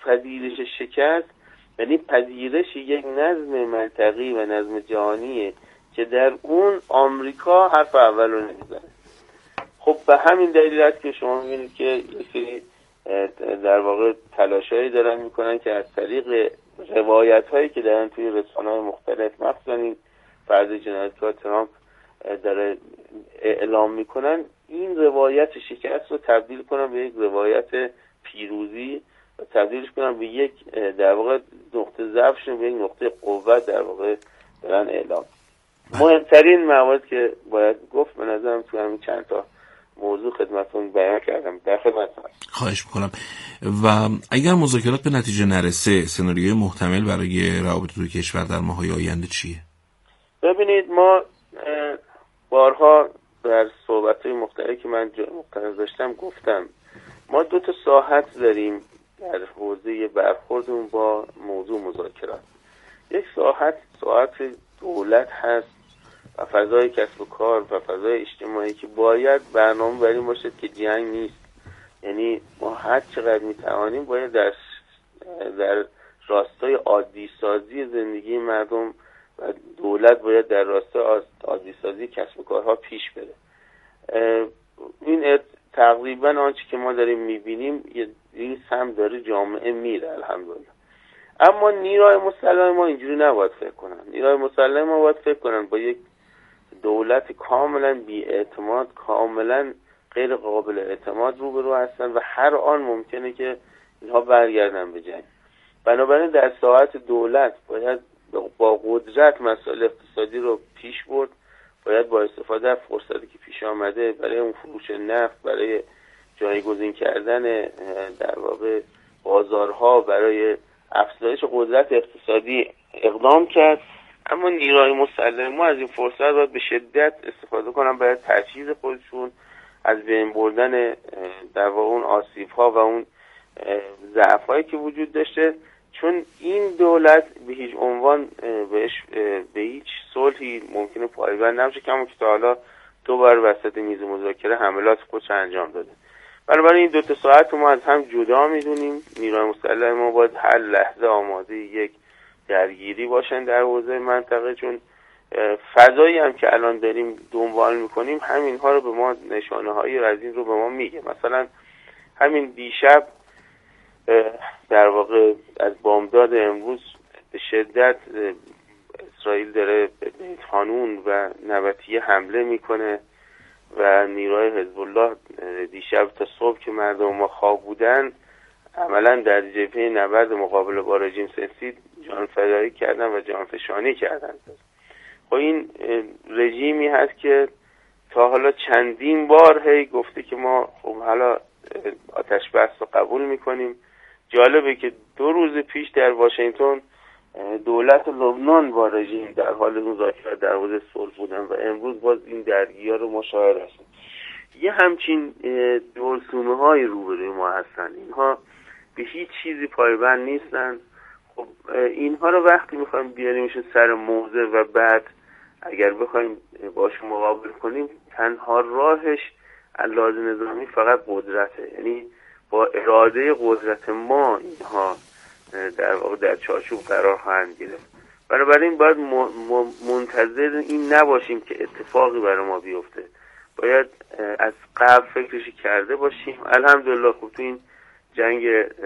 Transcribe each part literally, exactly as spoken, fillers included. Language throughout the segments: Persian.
پذیرش شکست یعنی پذیرش یک نظم منطقی و نظم جهانیه که در اون آمریکا حرف اول رو نمیزنه. خب به همین دلیل است که شما میبینید که یکی در واقع تلاشایی دارن میکنن که از طریق روایت هایی که دارن توی رسانه های مختلف مخصوصا فرض جنایتکار ترامپ داره اعلام میکنن این روایت شکست رو تبدیل کنن به یک روایت پیروزی و تبدیلش کنن به یک در واقع نقطه ضعفشون به یک نقطه قوت در واقع دارن اعلام. مهمترین موارد که باید گفت به نظرم تو همین چند تا موضوع خدمتتون بیان کردم. در خدمتتون. خواهش میکنم. و اگر مذاکرات به نتیجه نرسه سناریوی محتمل برای روابط دو کشور در ماهای آینده چیه؟ ببینید ما بارها در صحبت‌های مختلفی که من مختلف داشتم گفتم ما دو تا ساحت داریم در حوزه برخوردمون با موضوع مذاکرات. یک ساحت ساحت دولت هست و فضای کسب و کار و فضای اجتماعی که باید برنامه بر این باشد که جنگ نیست. یعنی ما هر چقدر میتوانیم باید در در راستای عادی سازی زندگی مردم و دولت باید در راستای عادی سازی کسب و کارها پیش بره. این تقریبا آنچه که ما داریم میبینیم این سمت داره جامعه میره الحمدلله. اما نیروهای مسلح ما اینجوری نباید فکر کنن. نیروهای مسلح ما باید فکر کنن با یک دولت کاملا بی‌اعتماد، کاملا غیر قابل اعتماد روبرو هستن و هر آن ممکنه که اینها برگردن به جنگ. بنابراین در ساحت دولت باید با قدرت مسائل اقتصادی رو پیش برد، باید با استفاده از فرصتی که پیش آمده برای اون فروش نفت، برای جایگزین کردن در واقع بازارها، برای افزایش قدرت اقتصادی اقدام کرد. اما نیروهای مسلح ما از این فرصت باید به شدت استفاده کنن برای تجهیز خودشون، از بین بردن در واقع اون آسیب‌ها و اون ضعف‌هایی که وجود داشته، چون این دولت به هیچ عنوان بهش به هیچ صلحی ممکنه پایبند نمیشه که همون که تا حالا دو بار وسط میز مذاکره حملات خودش انجام داده. بنابراین این دو تا ساعت ما از هم جدا میدونیم. نیروهای مسلح ما باید هر لحظه آماده یک درگیری باشن در حوزه منطقه، چون فضایی هم که الان داریم دنبال میکنیم همینها رو به ما نشانه هایی از این رو به ما میگه. مثلا همین دیشب در واقع از بامداد امروز به شدت اسرائیل داره به بیت حانون و نبطیه حمله میکنه و نیروهای حزب الله دیشب تا صبح که مردم ما خواب بودن عملا در جبهه نبرد مقابل با رژیم سنسی جان فدایی کردن و جانفشانی کردن. خب این رژیمی هست که تا حالا چندین بار هی گفته که ما خب حالا آتش بس رو قبول میکنیم. جالبه که دو روز پیش در واشنگتن دولت لبنان با رژیم در حال مذاکره در حوزه صلح بودن و امروز باز این درگیری‌ها رو مشاهده هستیم. یه همچین دورسومه‌های روبروی ما هستن. اینها به هیچ چیزی پایبند نیستن. خب اینها رو وقتی میخوایم بیاریمشون سر موضع و بعد اگر بخوایم باشون مقابل کنیم تنها راهش علاوه نظامی فقط قدرته. یعنی با اراده قدرت ما اینها در واقع در چارچوب قرار خواهند گرفت. بنابراین باید منتظر این نباشیم که اتفاقی برای ما بیفته. باید از قبل فکرشی کرده باشیم. الحمدلله خب تو این جنگ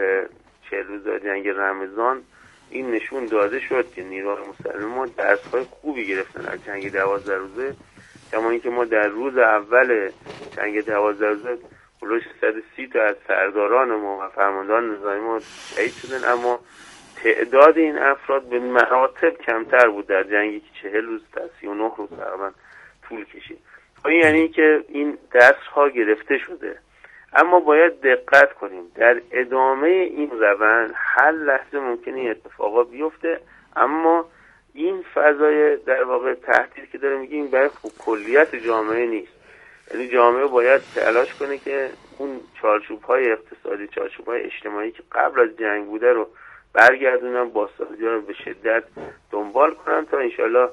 چهل روزه جنگ رمضان این نشون داده شد که نیروهای مسلح ما درس‌های خوبی گرفتن از جنگ دوازده روزه، کما اینکه ما در روز اول جنگ دوازده روزه بلوش صد و سی تا از سرداران ما و فرماندهان نظامی ما شهید شدن، اما تعداد این افراد به مراتب کمتر بود در جنگی که چهل روز تا سی و نه روز تقریبا طول کشید. این یعنی که این درس‌ها گرفته شده. اما باید دقت کنیم در ادامه این روند هر لحظه ممکنه این اتفاقا بیفته، اما این فضای در واقع تهدید که داره میگیم برای کلیت جامعه نیست. یعنی جامعه باید تلاش کنه که اون چارچوب‌های اقتصادی، چارچوب‌های اجتماعی که قبل از جنگ بوده رو برگردونن، بازسازی رو به شدت دنبال کنن تا انشالله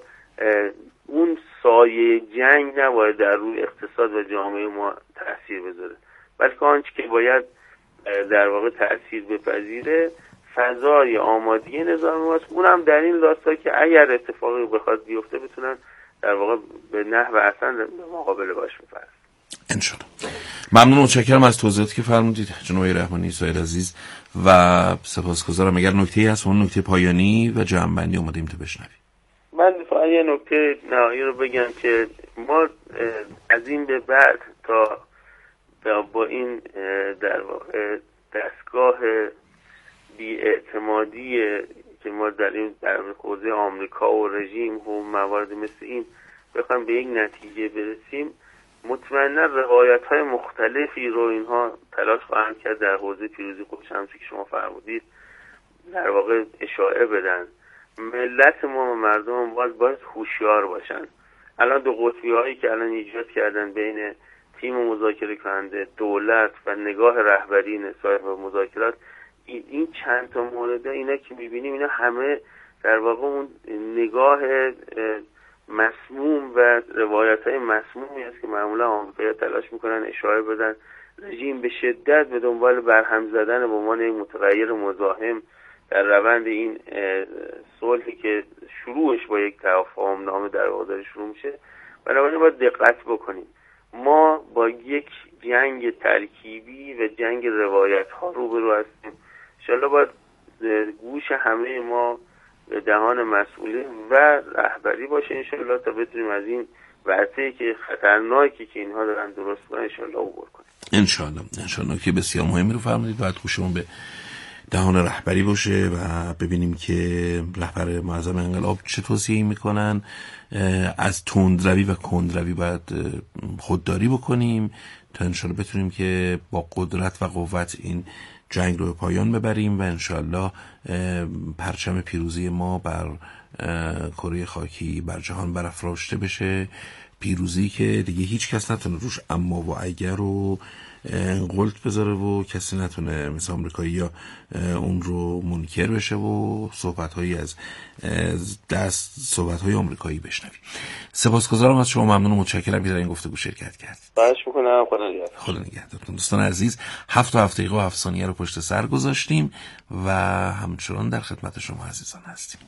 اون سایه جنگ نباید در روی اقتصاد و جامعه ما تأثیر بذاره، بلکه آنچه که باید در واقع تأثیر بپذیره فضای آمادگی نظام ماست. اونم در این راستا که اگر اتفاقی بخواد بیفته بتونن در واقع به نحو احسن به مقابله باش بپرن ان شاء الله. ممنون و متشکرم از توضیحاتی که فرمودید جناب رحمانی سایر عزیز و سپاسگزارم. اگر نکته‌ای هست اون نکته پایانی و جمع‌بندی اومدیم تو بشنویم. من فقط یه نکته نهایی رو بگم که ما از این به بعد تا با این در واقع دستگاه بی‌اعتمادی که ما در این در حوزه آمریکا و رژیم و موارد مثل این بخوایم به یک نتیجه برسیم، مطمئنا روایت‌های مختلفی رو اینها تلاش خواهند کرد در حوزه پیروزی خودش، همچون که شما فرمودید در واقع اشاعه بدن. ملت ما و مردم ما باید باید هوشیار باشن. الان دو قطبی هایی که الان ایجاد کردن بین تیم مذاکره کننده، دولت و نگاه رهبری صاحب مذاکرات، این چند تا مورد اینا که میبینیم اینا همه در واقع اون نگاه مسموم و روایت های مسمومی است که معمولا آمریکایی‌ها تلاش میکنن اشاره بدن. رژیم به شدت به دنبال برهم زدن به عنوان یک متغیر مزاحم در روند این صلحی که شروعش با یک تفاهم نامه در واقع داره شروع میشه. بنابراین باید دقت بکنیم. ما با یک جنگ ترکیبی و جنگ روایت ها روبرو هستیم. انشالله باید گوش همه ما به دهان مسئولین و رهبری باشه انشالله تا بتونیم از این ورطه‌ای که خطرناکی که اینها دارن درست کنن انشالله عبور کنیم. انشالله انشالله که بسیار مهمی رو فرمودید. باید گوشمون به دهان رهبری باشه و ببینیم که رهبر معظم انقلاب چه توصیه‌ای میکنن. از تندروی و کندروی باید خودداری بکنیم تا انشالله بتونیم که با قدرت و قوت این جنگ رو به پایان ببریم و انشالله پرچم پیروزی ما بر کره خاکی بر جهان برافراشته بشه. پیروزی که دیگه هیچ کس نتونه روش اما و اگر رو قلت بذاره و کسی نتونه مثل آمریکایی یا اون رو منکر بشه و صحبت‌هایی از دست صحبت‌های آمریکایی بشنویم. سپاسگزارم از شما، ممنون و متشکرم که در این گفتگو شرکت کردید. خواهش می‌کنم. خدا نگهدار. خدا نگهدارتون. دوستان عزیز، هفت و هفت دقیقه و هفت ثانیه رو پشت سر گذاشتیم و همچنان در خدمت شما عزیزان هستیم.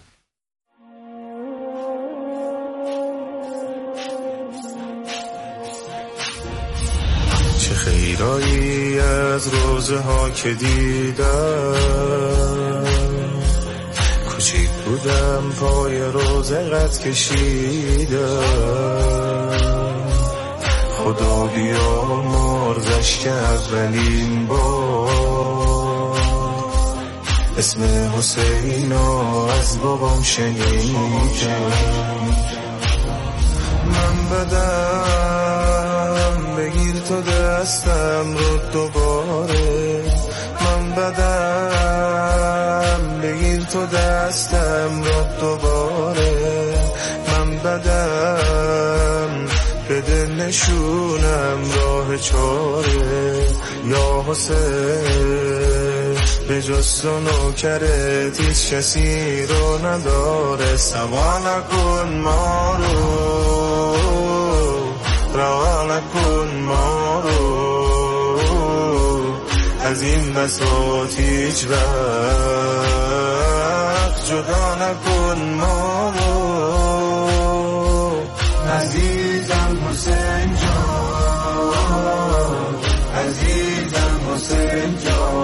چه خیرایی از روزه ها که دیدم، کوچیک بودم پای روزه قد کشیدم، خدا بیا مرزش که اولین بار اسم حسینو از بابام شنیدم. من بدم بگیر تو دستم رو دوباره، من بدم بگیر تو دستم رو دوباره، من بدم بده نشونم راه چاره. یا حسین به جز تو نوکرت هیچ کسی رو نداره، سوا نکن ما رو، رها نکن ما رو، از این بساط هیچ وقت جدا نکن ما رو. عزیزم حسین جان، عزیزم حسین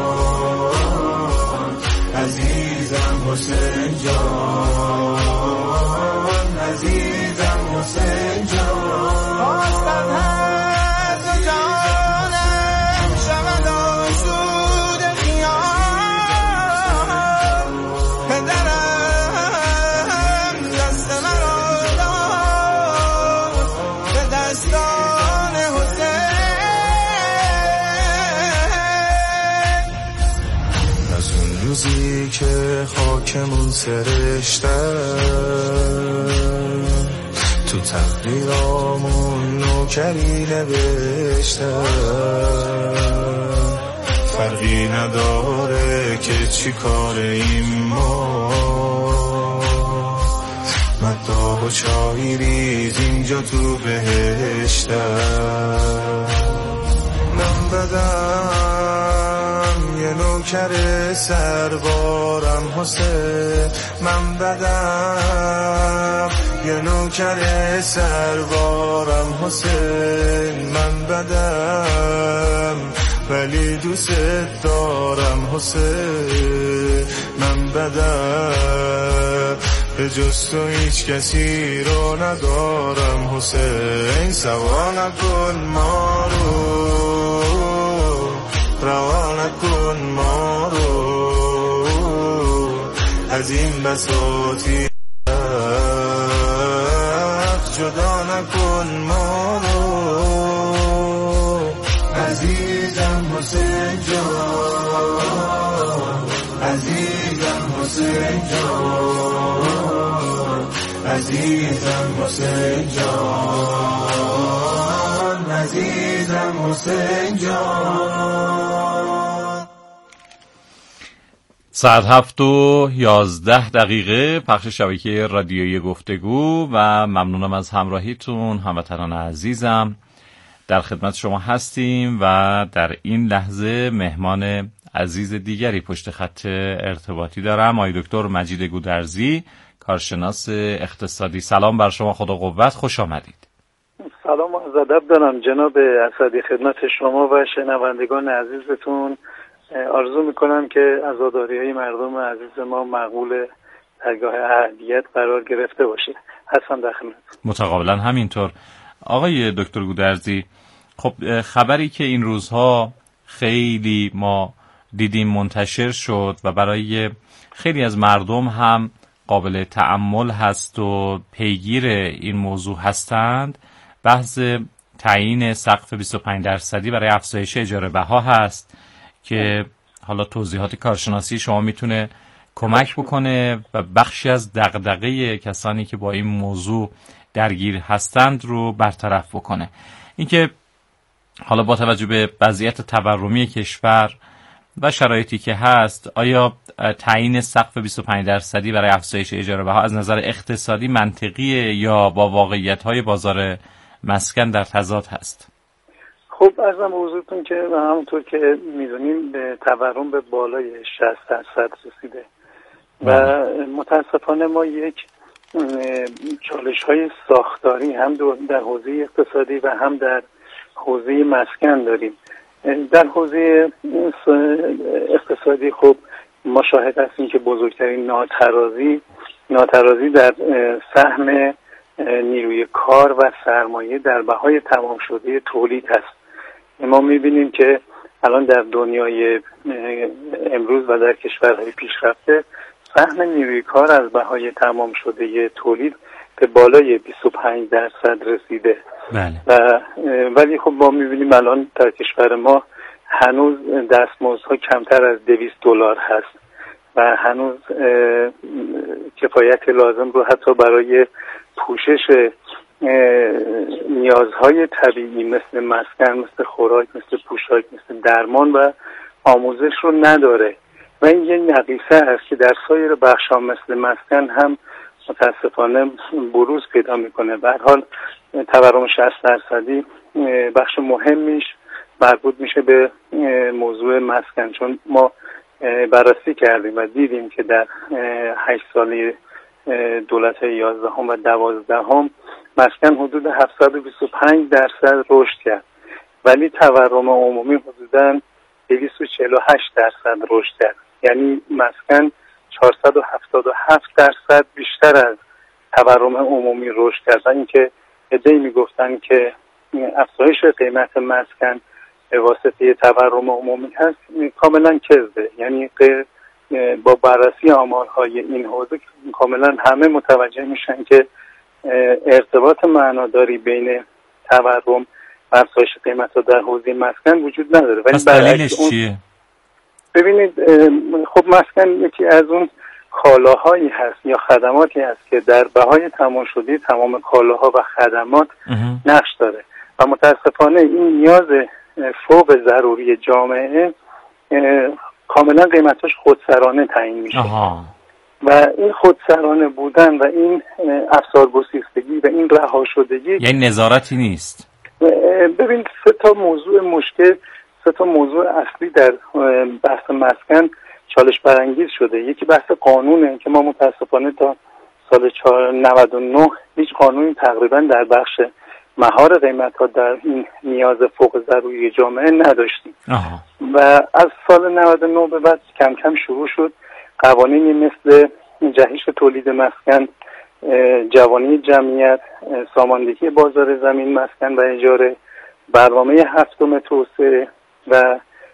جان، عزیزم حسین جان، عزیزم حسین جان. آسان هست و جانم شود آسود خیام، پدرم دست من رو داد به دستان حسین. از اون روزی که خاکمون سرشتن، تو تقدیرامون نوکری نوشتن، فرقی نداره که چی کاریم ما، مداح و چایی ریز اینجا تو بهشتن. من بدم یه نوکر نوکر سربارم حسین من بدم، یه نوکر سربارم حسین من بدم، ولی دوست دارم حسین من بدم، به جز تو هیچ کسی رو ندارم حسین. سوا نکن ما رو، روا نکن ما رو، از این بساطی جدا نکن ما رو. عزیزم حسین جان، عزیزم حسین جان، عزیزم حسین جان، عزیزم حسین جان. ساعت هفت و یازده دقیقه پخش شبکه رادیویی گفتگو و ممنونم از همراهیتون هموطنان عزیزم. در خدمت شما هستیم و در این لحظه مهمان عزیز دیگری پشت خط ارتباطی دارم، آقای دکتر مجید گودرزی، کارشناس اقتصادی. سلام بر شما، خدا قوت، خوش آمدید. سلام و عرض ادب دارم جناب اسدی خدمت شما و شنوندگان عزیزتون. آرزو میکنم که عزاداری‌های مردم عزیز ما مقبول درگاه اهلیت قرار گرفته باشه. هستم در خدمت. متقابلا همینطور. آقای دکتر گودرزی، خب خبری که این روزها خیلی ما دیدیم منتشر شد و برای خیلی از مردم هم قابل تأمل هست و پیگیر این موضوع هستند، بحث تعیین سقف بیست و پنج درصدی برای افزایش اجاره بها هست که حالا توضیحات کارشناسی شما میتونه کمک بکنه و بخشی از دغدغه کسانی که با این موضوع درگیر هستند رو برطرف بکنه. اینکه حالا با توجه به وضعیت تورمی کشور و شرایطی که هست، آیا تعیین سقف بیست و پنج درصدی برای افزایش اجاره بها از نظر اقتصادی منطقیه یا با واقعیت‌های بازار مسکن در تضاد هست؟ خب عرضم حضورتون که همونطور که میدونیم تورم به بالای شصت درصد رسیده و متاسفانه ما یک چالش های ساختاری هم در حوزه اقتصادی و هم در حوزه مسکن داریم. در حوزه اقتصادی خب ما شاهد هستیم که بزرگترین ناترازی ناترازی در سهم نیروی کار و سرمایه در بهای تمام شده تولید هست. ما میبینیم که الان در دنیای امروز و در کشورهای پیشرفته سهم نیروی کار از بهای تمام شده تولید به بالای بیست و پنج درصد رسیده. بله. و ولی خب ما میبینیم الان در کشور ما هنوز دستمزدها کمتر از دویست دلار هست و هنوز کفایت لازم رو حتی برای پوشش نیازهای طبیعی مثل مسکن، مثل خوراک، مثل پوشاک، مثل درمان و آموزش رو نداره و این یه نقیصه است که در سایر بخش‌ها مثل مسکن هم متاسفانه بروز پیدا میکنه. به هر حال تورم شصت درصدی بخش مهمیش مربوط میشه به موضوع مسکن، چون ما بررسی کردیم و دیدیم که در هشت ساله دولت یازدهم و دوازدهم مسکن حدود هفتصد و بیست و پنج درصد رشد کرد، ولی تورم عمومی حدوداً دویست و چهل و هشت درصد رشد کرد. یعنی مسکن چهارصد و هفتاد و هفت درصد بیشتر از تورم عمومی رشد کرد. اینکه عده‌ای میگفتن که افزایش قیمت مسکن به واسطه تورم عمومی هست، کاملا کذبه. یعنی با بررسی آمارهای این حوزه کاملا همه متوجه میشن که ارتباط معناداری بین تورم و افزایش قیمت‌ها در حوزه مسکن وجود نداره. پس دلیلش چیه؟ ببینید خب مسکن یکی از اون کالاهایی هست یا خدماتی هست که در بهای تمام شده تمام کالاها و خدمات نقش داره و متاسفانه این نیاز فوق ضروری جامعه کاملا قیمتش خودسرانه تعیین میشه. آها. و این خودسرانه بودن و این افسار گسیختگی و این رها شدگی، یعنی نظارتی نیست. ببین سه تا موضوع مشکل سه تا موضوع اصلی در بحث مسکن چالش برانگیز شده. یکی بحث قانونه که ما متاسفانه تا سال نود و نه هیچ قانونی تقریبا در بخش مهار قیمت‌ها در این نیاز فوق ضروری جامعه نداشتیم. آها. و از سال نود و نه به بعد کم کم شروع شد قوانینی مثل جهش تولید مسکن، جوانی جمعیت، ساماندهی بازار زمین، مسکن و اجاره، برنامه هفتم توسعه و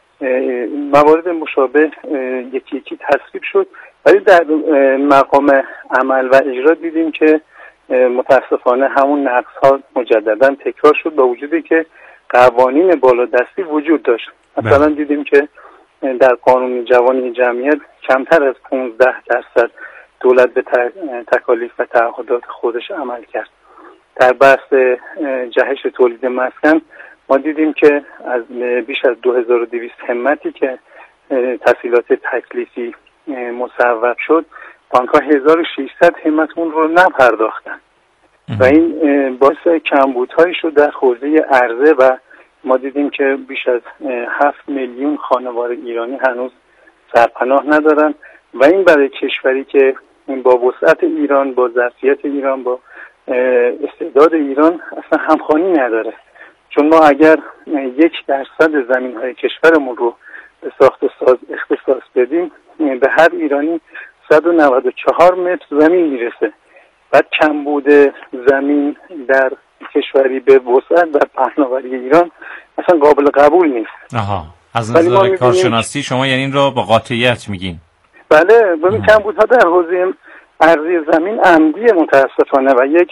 موارد مشابه یکی یکی تصویب شد، ولی در مقام عمل و اجرا دیدیم که متاسفانه همون نقص‌ها مجددا تکرار شد، با وجودی که قوانین بالادستی وجود داشت. مثلا دیدیم که در قانون جوانی جمعیت کمتر از پانزده درصد دولت به تکالیف و تعهدات خودش عمل کرد. در بحث جهش تولید مسکن ما دیدیم که از بیش از دو هزار و دویست همتی که تسهیلات تکلیفی مصوب شد، بانک‌ها هزار و ششصد همت اون رو نپرداختن و این باعث کمبودهایی شد در حوزه عرضه و ما دیدیم که بیش از هفت میلیون خانوار ایرانی هنوز سرپناه ندارن و این برای کشوری که با وسعت ایران، با ظرفیت ایران، با استعداد ایران اصلا همخوانی نداره. چون ما اگر یک درصد زمین‌های کشورمون رو به ساخت و ساز اختصاص بدیم، به هر ایرانی صد و نود و چهار متر زمین میرسه. بعد کمبود زمین در کشوری به وسعت و پهناوری ایران اصلا قابل قبول نیست. آها، از نظر کارشناسی شما یعنی این رو با قاطعیت میگین؟ بله، ببین کمبودها در حوزه ارضی زمین عمدی متاسفانه و یک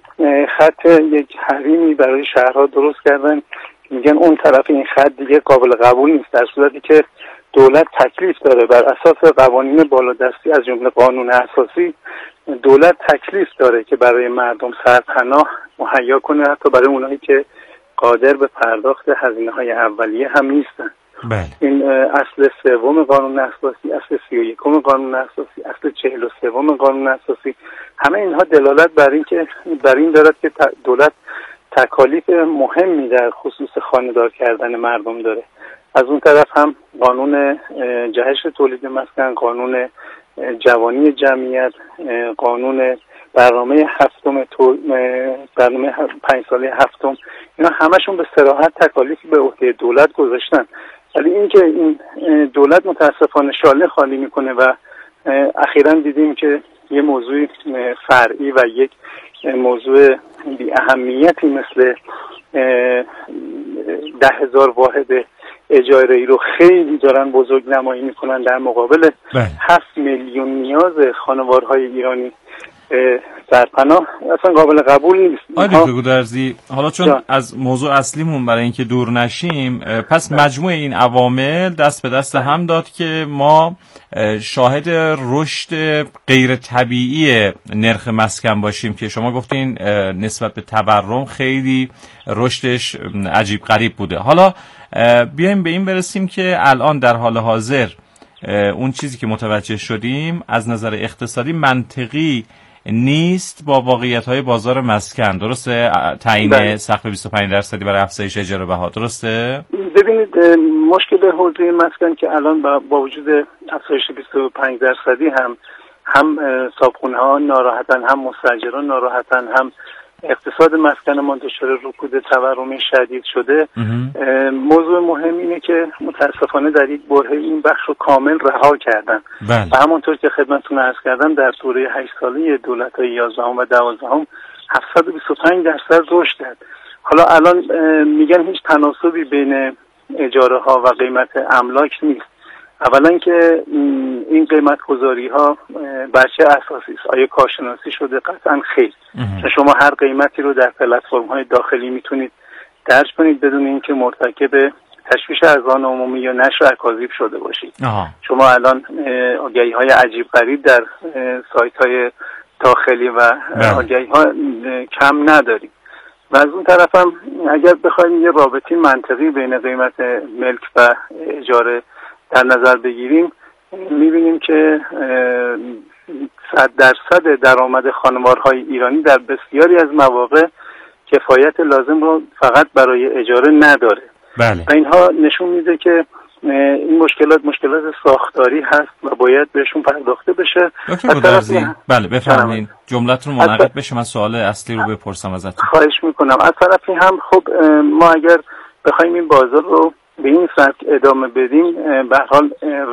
خط یک حریمی برای شهرها درست کردن، میگن اون طرف این خط دیگه قابل قبول نیست، در صورتی که دولت تکلیف داره بر اساس قوانین بالادستی از جمله قانون اساسی، دولت تکلیف داره که برای مردم سرپناه مهیا کنه، حتی برای اونایی که قادر به پرداخت هزینه‌های اولیه هم نیستن. بله. این اصل سوم قانون اساسی، اصل سی و یکم قانون اساسی، اصل چهل و سوم قانون اساسی، همه اینها دلالت بر این که بر این دارد که دولت تکالیف مهمی در خصوص خانه‌دار کردن مردم داره. از اون طرف هم قانون جهش تولید مسکن، قانون جوانی جمعیت، قانون برنامه هفتم تو برنامه پنج ساله هفتم، اینا همشون به صراحت تکالیفی به عهده دولت گذاشتن، ولی اینکه این دولت متاسفانه شاله خالی میکنه و اخیراً دیدیم که یه موضوع فرعی و یک موضوع بی اهمیتی مثل ده هزار واحد اجاره ای رو خیلی دارن بزرگ نمایی میکنن در مقابل هفت میلیون نیاز خانوارهای ایرانی سرپناه، اصلا قابل قبول نیست. آقای دکتر گودرزی، حالا چون جان. از موضوع اصلیمون برای اینکه دور نشیم، پس مجموع این عوامل دست به دست هم داد که ما شاهد رشد غیر طبیعی نرخ مسکن باشیم که شما گفتین نسبت به تورم خیلی رشدش عجیب غریب بوده. حالا بیایم به این برسیم که الان در حال حاضر اون چیزی که متوجه شدیم از نظر اقتصادی منطقی نیست با واقعیت‌های بازار مسکن، درسته؟ تعیین سقف بیست و پنج درصدی برای افزایش اجاره بها، درسته؟ ببینید مشکل حوزه مسکن که الان با, با وجود افزایش بیست و پنج درصدی هم هم صاحبخونه‌ها ناراحتن، هم مستاجران ناراحتن، هم اقتصاد مسکن ما دچار رکود تورمی شدید شده. موضوع مهم اینه که متاسفانه در یک برهه این بخش رو کامل رها کردن و همونطور که خدمتتون عرض کردم در دوره هشت ساله دولت‌های یازدهم و دوازدهم هفتصد و بیست و پنج درصد رشد کرد. حالا الان میگن هیچ تناسبی بین اجاره ها و قیمت املاک نیست. اولا که این قیمت گذاری ها بر چه اساسی است؟ آیا کارشناسی شده؟ قطعا خیر. شما هر قیمتی رو در پلتفرم های داخلی میتونید درج کنید بدون اینکه مرتکب تشویش اذهان عمومی یا نشر اکاذیب شده باشید. آها. شما الان آگهی های عجیب غریب در سایت های داخلی و آگهی ها کم ندارید. و از اون طرف هم اگر بخوایم یه رابطی منطقی بین قیمت ملک و اجاره در نظر بگیریم، میبینیم که صد درصد درآمد خانوارهای ایرانی در بسیاری از مواقع کفایت لازم رو فقط برای اجاره نداره. بله. و اینها نشون میده که این مشکلات مشکلات ساختاری هست و باید بهشون پرداخته بشه. دکتر گودرزی بله بفرمایید جملتون منعقد بشه، من سوال اصلی رو بپرسم ازتون. خواهش میکنم. از طرفی هم خب ما اگر بخوایم این بازار رو به این سبک ادامه بدیم، به هر حال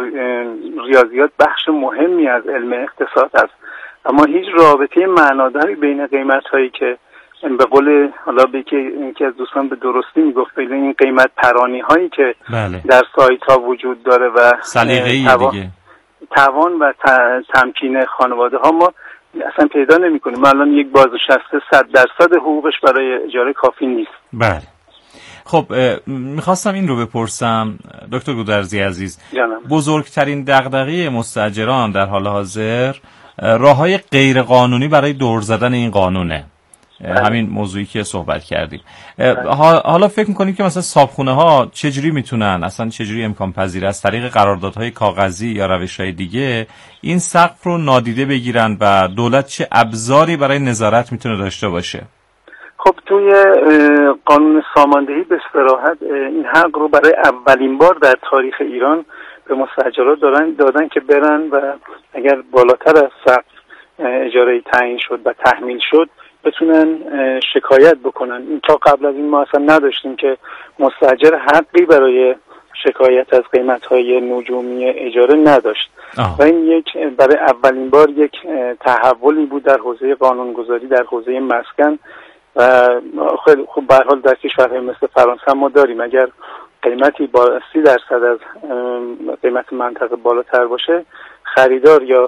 ریاضیات بخش مهمی از علم اقتصاد است، اما هیچ رابطه معناداری بین قیمت‌هایی که به قول حالا به که اینکه از دوستان به درستی میگفت بین این قیمت پرانی هایی که بله. در سایت ها وجود داره و سلیقه‌ای توان دیگه توان و تمکین خانواده ها ما اصلا پیدا نمی کنیم. ما الان یک بازنشسته صد درصد حقوقش برای اجاره کافی نیست. بله. خب میخواستم این رو بپرسم دکتر گودرزی عزیز، جانم. بزرگترین دغدغه مستاجران در حال حاضر راههای غیر قانونی برای دور زدن این قانونه. بله. همین موضوعی که صحبت کردیم. بله. حالا فکر میکنیم که مثلا صابخونه ها چجوری میتونن اصلا چجوری امکان پذیر از طریق قراردادهای کاغذی یا روشهای دیگه این سقف رو نادیده بگیرن و دولت چه ابزاری برای نظارت میتونه داشته باشه؟ خب توی قانون ساماندهی به صراحت این حق رو برای اولین بار در تاریخ ایران به مستاجران دادن دادن که برن و اگر بالاتر از سقف اجاره تعیین شد و تحمیل شد بتونن شکایت بکنن. این تا قبل از این ما اصلا نداشتیم که مستاجر حقی برای شکایت از قیمت‌های نجومی اجاره نداشت. آه. و این یک برای اولین بار یک تحولی بود در حوزه قانونگذاری در حوزه مسکن و خیلی خوب. به هر حال در کشورهای مثل فرانسه ما داریم اگر قیمتی با سی درصد از قیمت منطقه بالاتر باشه خریدار یا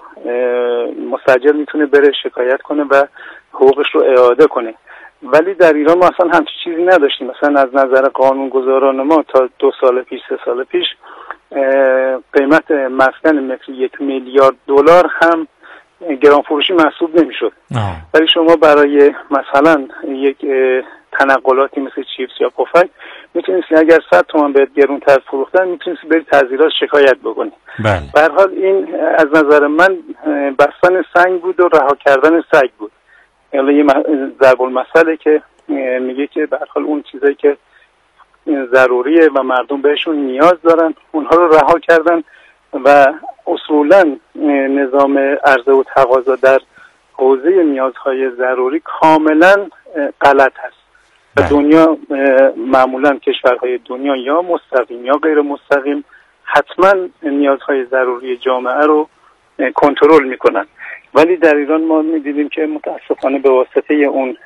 مستاجر میتونه بره شکایت کنه و حقوقش رو اعاده کنه. ولی در ایران ما اصلا همچین چیزی نداشتیم. مثلا از نظر قانونگذاران ما تا دو سال پیش سه سال پیش قیمت مسکن متر یک میلیارد دلار هم گران فروشی محسوب نمیشد. ولی شما برای مثلا یک تنقلاتی مثل چیپس یا پفک میتونید اگر صد تومان بهت گرونتر فروختن میتونید بری تعزیرات شکایت بکنید. بله. به هر حال این از نظر من بستن سنگ بود و رها کردن سگ بود. یعنی یه ضرب المثله که میگه که به هر حال اون چیزایی که ضروریه و مردم بهشون نیاز دارن اونها رو رها کردن و اصولا نظام عرضه و تقاضا در حوزه نیازهای ضروری کاملا غلط هست. و دنیا معمولا کشورهای دنیا یا مستقیم یا غیر مستقیم حتما نیازهای ضروری جامعه رو کنترل میکنن. ولی در ایران ما میدیدیم که متاسفانه به واسطه اون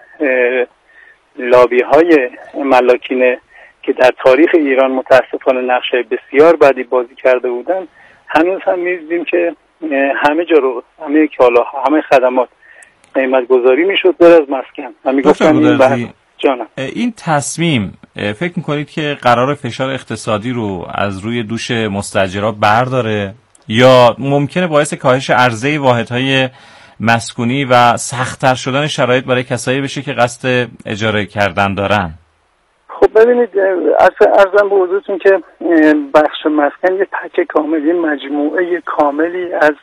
لابی های ملاکینه که در تاریخ ایران متاسفانه نقشه بسیار بدی بازی کرده بودن هنوز هم میدیدیم که همه جا رو همه کالاها همه خدمات قیمت گذاری میشد در از مسکن و میگفتن این بحث جانم. این تصمیم فکر میکنید که قرار فشار اقتصادی رو از روی دوش مستاجرها برداره یا ممکنه باعث کاهش عرضه واحدهای مسکونی و سخت‌تر شدن شرایط برای کسایی بشه که قصد اجاره کردن دارن؟ خب ببینید عرضم به حضورتون که بخش مسکن یه پک کامل یه مجموعه کاملی از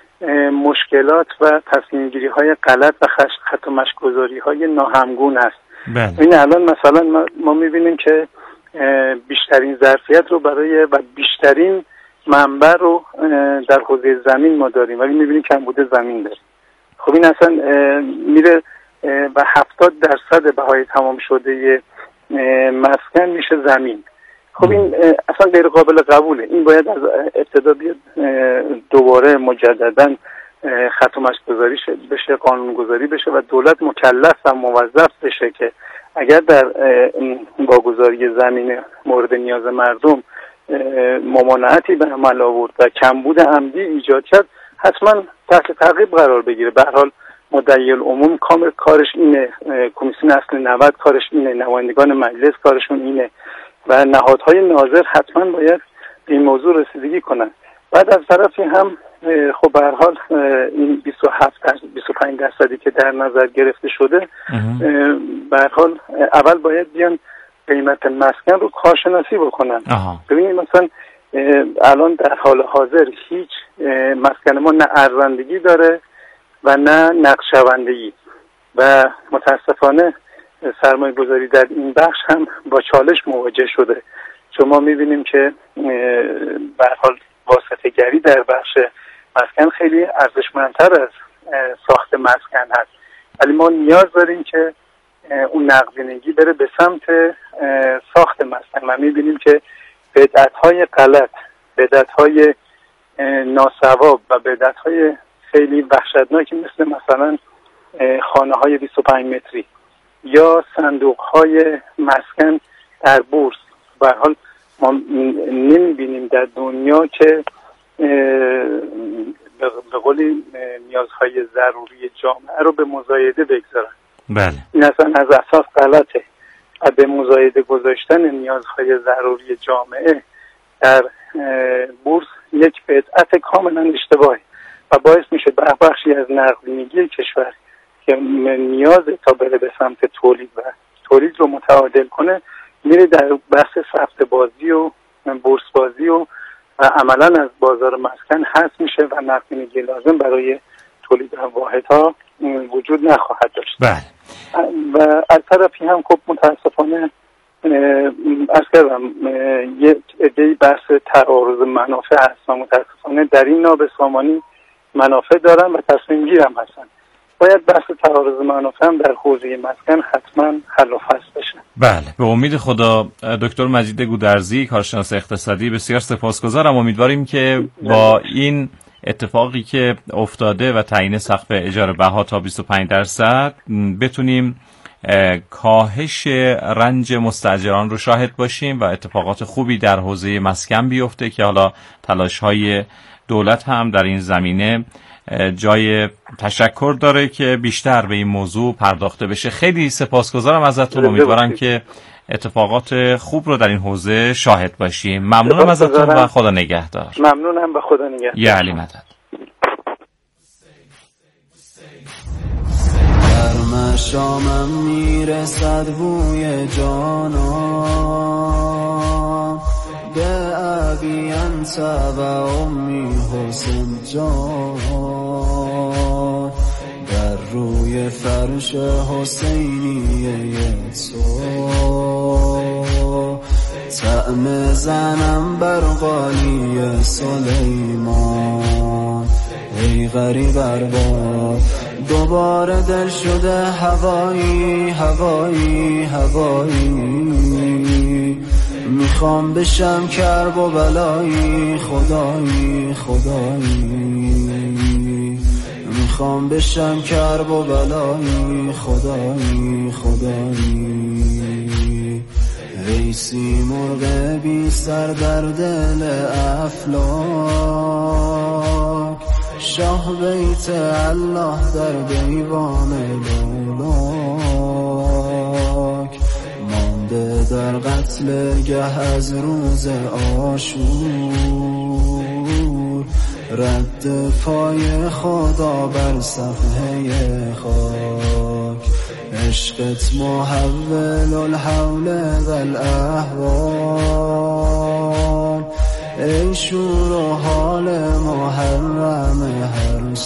مشکلات و تصمیم‌گیری های غلط و خط و مشگذاری های ناهمگون است. بله. این الان مثلا ما, ما میبینیم که بیشترین ظرفیت رو برای و بیشترین منبع رو در حوزه زمین ما داریم ولی میبینیم کمبود زمین داریم. خب این اصلا میره و هفتاد درصد بهای تمام شده مسکن میشه زمین. خب این اصلا غیر قابل قبوله. این باید از ابتدا بیاد دوباره مجددا خط و مشگذاری بشه، قانون گذاری بشه و دولت مکلف و موظف بشه که اگر در واگذاری زمین مورد نیاز مردم ممانعتی به عمل آورد و کمبود عمدی ایجاد کرد حتما تحت تعقیب قرار بگیره. به هر حال مدعی العموم کامل کارش اینه، کمیسیون اصل نود کارش اینه، نمایندگان مجلس کارشون اینه و نهادهای ناظر حتما باید به این موضوع رسیدگی کنن. بعد از طرفی هم خب به هر حال این بیست و هفت بیست و پنج درصدی که در نظر گرفته شده به هر حال اول باید بیان قیمت مسکن رو کارشناسی بکنن. ببینید مثلا الان در حال حاضر هیچ مسکن ما نه ارزندگی داره و نه نقشه‌بندی و متاسفانه سرمایه گذاری در این بخش هم با چالش مواجه شده. چون ما میبینیم که به هر حال واسطه‌گری در بخش مسکن خیلی ارزشمندتر از ساخت مسکن هست، ولی ما نیاز داریم که اون نقدینگی بره به سمت ساخت مسکن. ما میبینیم که بدعت‌های غلط، بدعت‌های ناسواب و بدعت‌های خیلی وحشتناکی مثل مثلا خانه‌های بیست و پنج متری یا صندوق‌های مسکن در بورس، به هر حال ما نمی‌بینیم در دنیا که به قولی نیازهای ضروری جامعه رو به مزایده بگذارن. بله. این اصلا از اساس غلطه و به مزایده گذاشتن نیازهای ضروری جامعه در بورس یک بدعت کاملا اشتباهی و باعث میشه بخشی از نقدینگی کشور که نیاز تا بره به سمت تولید و تولید رو متعادل کنه میره در بحث سفت بازی و بورس بازی و و عملا از بازار مسکن حذف میشه و نقدینگی لازم برای تولید واحدها وجود نخواهد داشت. بله. و از طرفی هم خب متاسفانه عرض کردم یک عده‌ای بحث تعارض منافع هست و متاسفانه در این نابسامانی منافع دارن و تصمیم گیر هم هستن. باید بحث تعارض منافع هم در حوزه مسکن حتما حل و فصل بشه. بله، به امید خدا. دکتر مجید گودرزی، کارشناس اقتصادی، بسیار سپاسگزارم. امیدواریم که با این اتفاقی که افتاده و تعیین سقف اجاره بها تا بیست و پنج درصد بتونیم کاهش رنج مستاجران رو شاهد باشیم و اتفاقات خوبی در حوزه مسکن بیفته که حالا تلاش‌های دولت هم در این زمینه جای تشکر داره که بیشتر به این موضوع پرداخته بشه. خیلی سپاسگزارم ازتون. امیدوارم که اتفاقات خوب رو در این حوزه شاهد باشیم. ممنونم ازتون و خدا نگهدار. ممنونم و خدا نگهدار. یه علی مدد. در مشامم میرسد بوی جانان به ابی انت و امی حسین جان در روی فرش حسینیه تو طعم زنم بر قالی سلیمان ای غریب ارباب دوباره دل شده هوایی هوایی هوایی میخوام بشم کرب و بلایی خدایی خدایی میخوام بشم کرب و بلایی خدایی خدایی ای سیمرغ بی سر در دل افلاک شاه بیت الله در دیوان لولاک مانده در قتل گه از روز عاشور رد پای خدا بر صفحه خاک عشقت محول الحول و الاحوال ای شور و حال محرم هر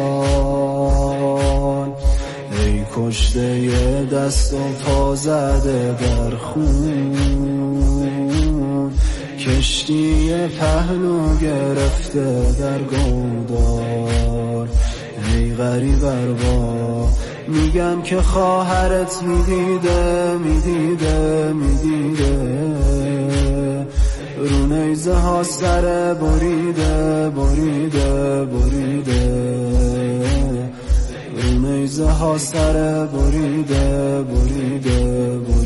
سال ای کشته دست و پا زده در خون کشتی پهلو گرفته در گودال ای غریب ارباب میگن که خواهرت میدیده میدیده میدیده رو نیزه ها سر بریده بریده بریده رو نیزه ها سر بریده بریده بریده